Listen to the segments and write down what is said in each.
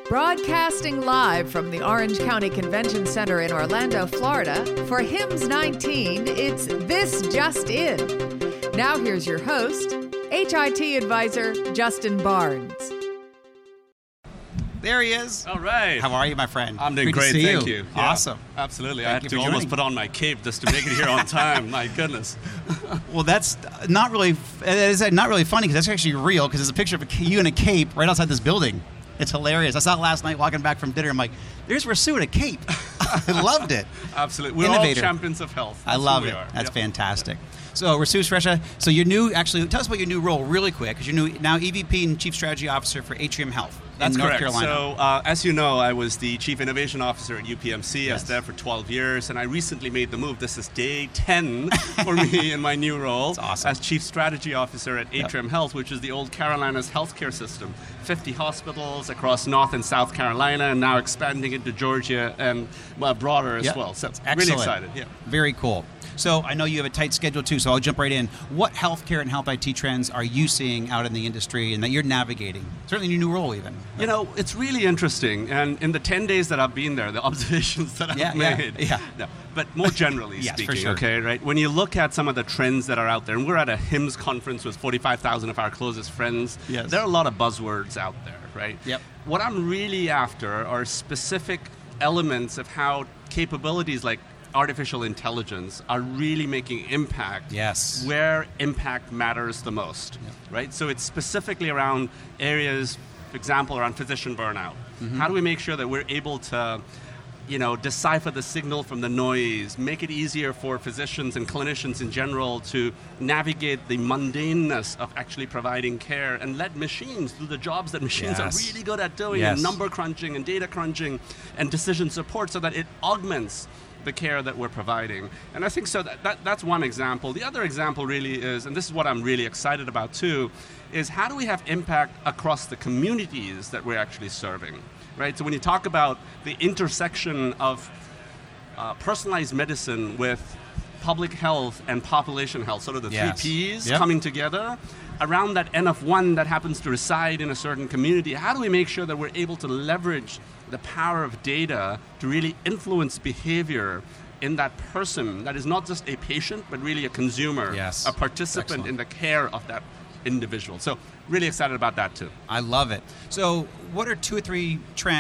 Broadcasting live from the Orange County Convention Center in Orlando, Florida, for HIMSS 19, it's This Just In. Now here's your host, HIT advisor Justin Barnes. There he is. All right. How are you, my friend? I'm doing Great great, to see thank you. you. Yeah, Awesome. Absolutely. Thank I you had for to almost joining. put on my cape just to make it here on time. My goodness. Well, that's not really funny because that's actually real because there's a picture of you in a cape right outside this building. It's hilarious. I saw it last night walking back from dinner. I'm like, there's Rasu in a cape. I loved it. Absolutely. We're Innovator. all champions of health. I That's love who it. we are. That's Yep. fantastic. So, Rasu Suresh, so your new, actually, tell us about your new role really quick because you're now EVP and Chief Strategy Officer for Atrium Health That's in North correct. Carolina. So, as you know, I was the Chief Innovation Officer at UPMC. I Yes. was there for 12 years, and I recently made the move. This is day 10 for me in my new role That's awesome. as Chief Strategy Officer at Atrium Health, which is the old Carolinas healthcare system. 50 hospitals across North and South Carolina, and now expanding into Georgia and broader as Yep. well. So, Excellent. really excited. Yeah. Very cool. So I know you have a tight schedule too, so I'll jump right in. What healthcare and health IT trends are you seeing out in the industry and that you're navigating? Certainly in your new role even. You know, it's really interesting, and in the 10 days that I've been there, the observations that I've made. Yeah. No, but more generally Yes, for speaking, sure. okay, right? When you look at some of the trends that are out there, and we're at a HIMSS conference with 45,000 of our closest friends, Yes. there are a lot of buzzwords out there, right? Yep. What I'm really after are specific elements of how capabilities like artificial intelligence are really making impact Yes. where impact matters the most, right? So it's specifically around areas, for example, around physician burnout. How do we make sure that we're able to, decipher the signal from the noise, make it easier for physicians and clinicians in general to navigate the mundaneness of actually providing care and let machines do the jobs that machines Yes. are really good at doing, Yes. and number crunching and data crunching and decision support so that it augments the care that we're providing. And I think so that's one example. The other example really is, and this is what I'm really excited about too, is how do we have impact across the communities that we're actually serving, right? So when you talk about the intersection of personalized medicine with public health and population health, sort of the Yes. three Ps Yep. coming together, around that N of 1 that happens to reside in a certain community, how do we make sure that we're able to leverage the power of data to really influence behavior in that person that is not just a patient, but really a consumer, Yes. a participant Excellent. in the care of that individual. So really excited about that too. I love it. So what are 2 or 3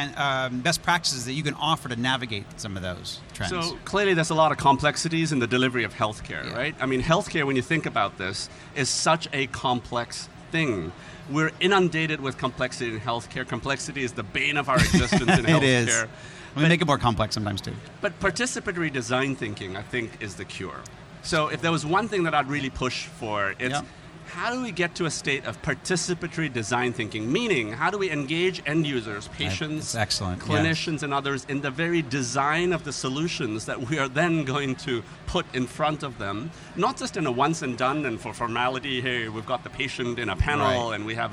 best practices that you can offer to navigate some of those trends? So clearly there's a lot of complexities in the delivery of healthcare, Yeah. right? I mean, healthcare, when you think about this, is such a complex thing. We're inundated with complexity in healthcare. Complexity is the bane of our existence in healthcare. It is. We make it more complex sometimes too. But participatory design thinking, I think, is the cure. So if there was one thing that I'd really push for, it's Yeah. how do we get to a state of participatory design thinking? Meaning, how do we engage end users, patients, That's excellent, yeah. clinicians, and others in the very design of the solutions that we are then going to put in front of them? Not just in a once and done and for formality, hey, we've got the patient in a panel Right. and we have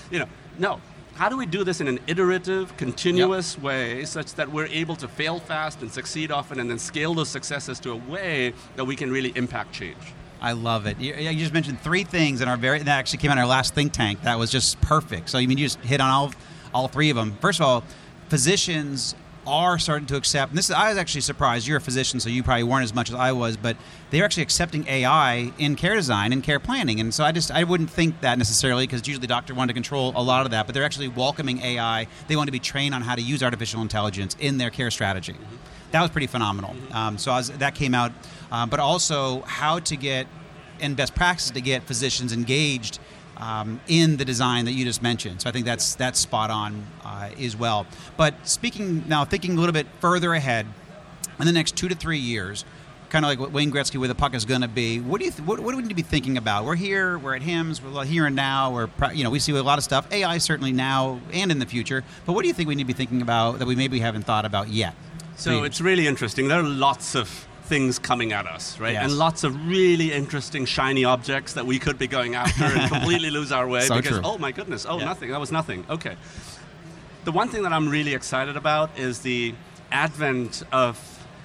no. How do we do this in an iterative, continuous way such that we're able to fail fast and succeed often and then scale those successes to a way that we can really impact change? I love it. You just mentioned 3 things that actually came out in our last think tank. That was just perfect. So you just hit on all 3 of them. First of all, physicians are starting to accept, and I was actually surprised. You're a physician, so you probably weren't as much as I was, but they're actually accepting AI in care design and care planning. And so I wouldn't think that necessarily because usually the doctor wanted to control a lot of that, but they're actually welcoming AI. They want to be trained on how to use artificial intelligence in their care strategy. That was pretty phenomenal. That came out, but also how to get, and best practices to get physicians engaged in the design that you just mentioned. So I think that's spot on as well. But thinking a little bit further ahead, in the next 2 to 3 years, kind of like what Wayne Gretzky, where the puck is going to be. What do we need to be thinking about? We're here. We're at HIMSS. We're here and now. We see a lot of stuff. AI certainly now and in the future. But what do you think we need to be thinking about that we maybe haven't thought about yet? So it's really interesting. There are lots of things coming at us, right? Yes. And lots of really interesting, shiny objects that we could be going after and completely lose our way So because, true. oh my goodness, nothing, that was nothing. Okay. The one thing that I'm really excited about is the advent of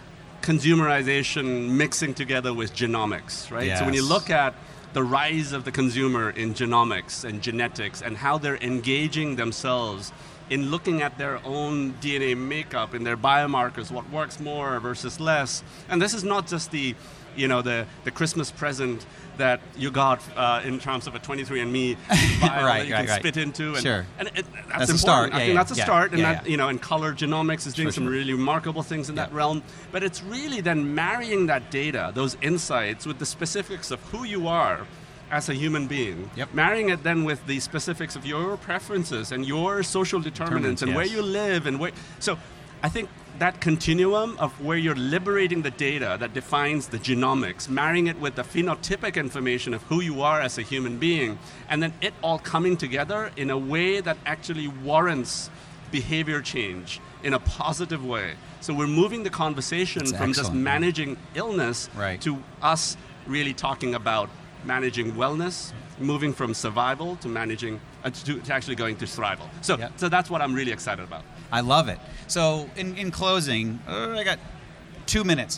consumerization mixing together with genomics, right? Yes. So when you look at the rise of the consumer in genomics and genetics and how they're engaging themselves in looking at their own DNA makeup, in their biomarkers, what works more versus less. And this is not just the Christmas present that you got in terms of a 23andMe file that you can spit into. And, and that's important. A start. I think that's a start. And that, and color genomics is doing some really remarkable things in that realm. But it's really then marrying that data, those insights, with the specifics of who you are as a human being, marrying it then with the specifics of your preferences and your social determinants and where you live and where. So I think that continuum of where you're liberating the data that defines the genomics, marrying it with the phenotypic information of who you are as a human being, and then it all coming together in a way that actually warrants behavior change in a positive way. So we're moving the conversation from just managing illness to us really talking about managing wellness, moving from survival to managing to actually going to thrival. So that's what I'm really excited about. I love it. So in closing, I got 2 minutes.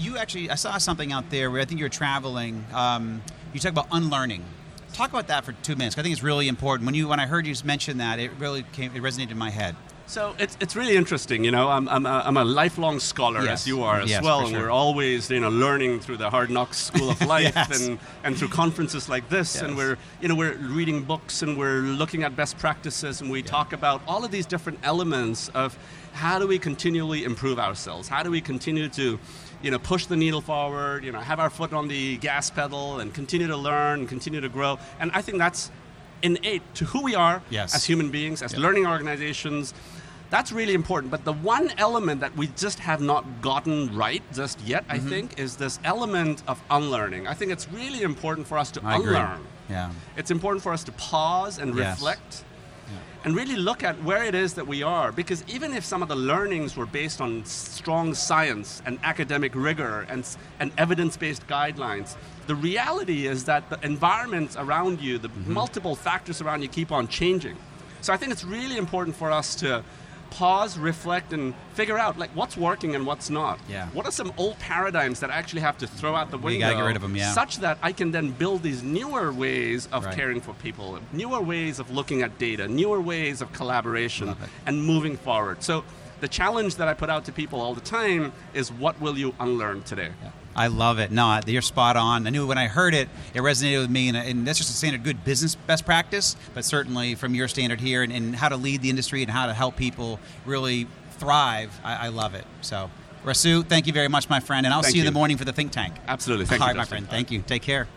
I saw something out there where I think you're traveling. You talk about unlearning. Talk about that for 2 minutes. I think it's really important. When I heard you mention that, it resonated in my head. So it's really interesting, I'm a lifelong scholar, as you are as well, and we're always learning through the Hard Knocks School of Life and through conferences like this, and we're reading books and we're looking at best practices, and we talk about all of these different elements of how do we continually improve ourselves, how do we continue to push the needle forward, have our foot on the gas pedal and continue to learn and continue to grow. And I think that's innate to who we are as human beings, as learning organizations. That's really important. But the one element that we just have not gotten right just yet, I think, is this element of unlearning. I think it's really important for us to unlearn. Yeah. It's important for us to pause and reflect and really look at where it is that we are. Because even if some of the learnings were based on strong science and academic rigor and evidence-based guidelines, the reality is that the environments around you, the multiple factors around you keep on changing. So I think it's really important for us to pause, reflect, and figure out what's working and what's not. Yeah. What are some old paradigms that I actually have to throw out the window? You gotta get rid of them, such that I can then build these newer ways of caring for people, newer ways of looking at data, newer ways of collaboration, and moving forward. So the challenge that I put out to people all the time is, what will you unlearn today? Yeah. I love it. No, you're spot on. I knew when I heard it, it resonated with me, and that's just a standard good business best practice, but certainly from your standard here and how to lead the industry and how to help people really thrive, I love it. So, Rasu, thank you very much, my friend, and I'll see you in the morning for the think tank. Absolutely. Thank you, my friend. Thank you. Take care.